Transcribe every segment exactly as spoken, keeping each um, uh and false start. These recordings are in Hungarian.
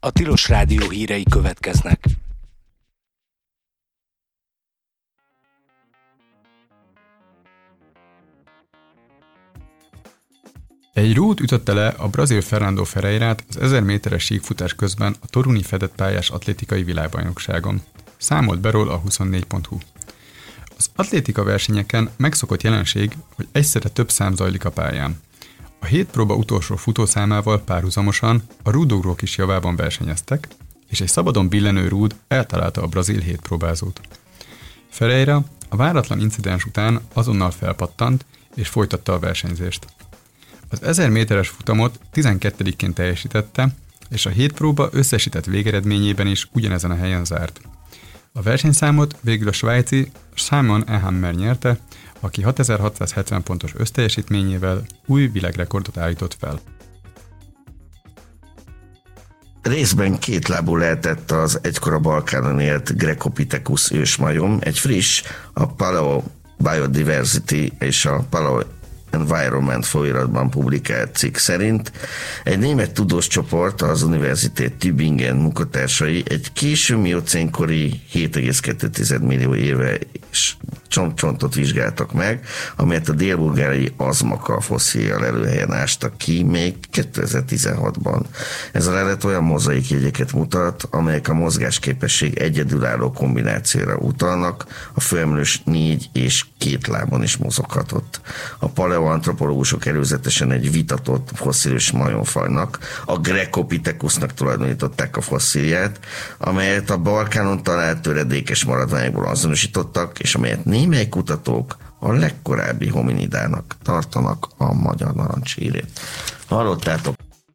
A Tilos Rádió hírei következnek. Egy rúd ütötte le a brazil Fernando Ferreirát az ezer méteres síkfutás közben a toruni fedett pályás atlétikai világbajnokságon. Számolt be róla a huszonnégy pont hu. Az atlétika versenyeken megszokott jelenség, hogy egyszerre több szám zajlik a pályán. A hét próba utolsó futószámával párhuzamosan a rúdugrók is javában versenyeztek, és egy szabadon billenő rúd eltalálta a brazil hétpróbázót. Ferreira a váratlan incidens után azonnal felpattant és folytatta a versenyzést. Az ezer méteres futamot tizenkettediként teljesítette, és a hét próba összesített végeredményében is ugyanezen a helyen zárt. A versenyszámot végül a svájci Simon Ehammer nyerte, aki hatezer-hatszázhetven pontos összteljesítményével új világrekordot állított fel. Részben kétlábú lehetett az egykor a Balkánon élt Grecopithecus ősmajom, egy friss, a Paleo Biodiversity és a Paleo Environment folyóiratban publikált cikk szerint egy német tudós csoport, az Universität Tübingen munkatársai egy késő miocénkori hét egész kettő millió éve csontcsontot vizsgáltak meg, amelyet a dél-bulgáriai Azmaka fosszília lelőhelyen ástak ki még kétezer-tizenhatban. Ez a lelet olyan mozaikjegyeket mutat, amelyek a mozgásképesség egyedülálló kombinációra utalnak, a főemlős négy és két lábon is mozoghatott. A paleoantropológusok előzetesen egy vitatott fosszilis majomfajnak, a Grecopithecusnak tulajdonították a fosszíliát, amelyet a Balkánon talált töredékes maradványokból azonosítottak, és amelyet némely kutatók a legkorábbi hominidának tartanak, a magyar narancssírét. Hallottátok?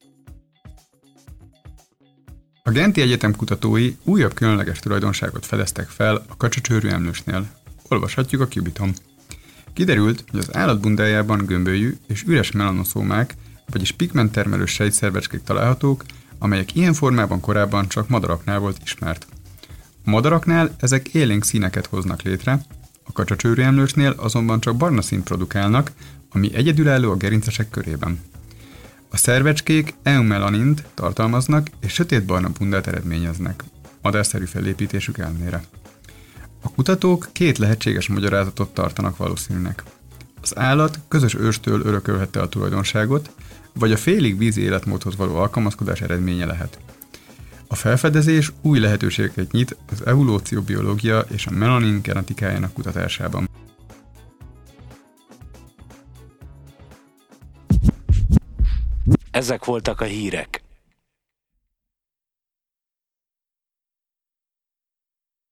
A Genti Egyetem kutatói újabb különleges tulajdonságot fedeztek fel a kacsacsőrű emlősnél. Olvashatjuk a Cubiton. Kiderült, hogy az állat bundájában gömbölyű és üres melanoszómák, vagyis pigmenttermelő sejtszervecskék találhatók, amelyek ilyen formában korábban csak madaraknál volt ismert. A madaraknál ezek élénk színeket hoznak létre, a kacsacsőrű emlősnél azonban csak barna színt produkálnak, ami egyedülálló a gerincesek körében. A szervecskék eumelanint tartalmaznak és sötétbarna bundát eredményeznek, madárszerű fellépítésük ellenére. A kutatók két lehetséges magyarázatot tartanak valószínűnek. Az állat közös őstől örökölhette a tulajdonságot, vagy a félig vízi életmódhoz való alkalmazkodás eredménye lehet. A felfedezés új lehetőségeket nyit az evolúcióbiológia és a melanin genetikájának kutatásában. Ezek voltak a hírek.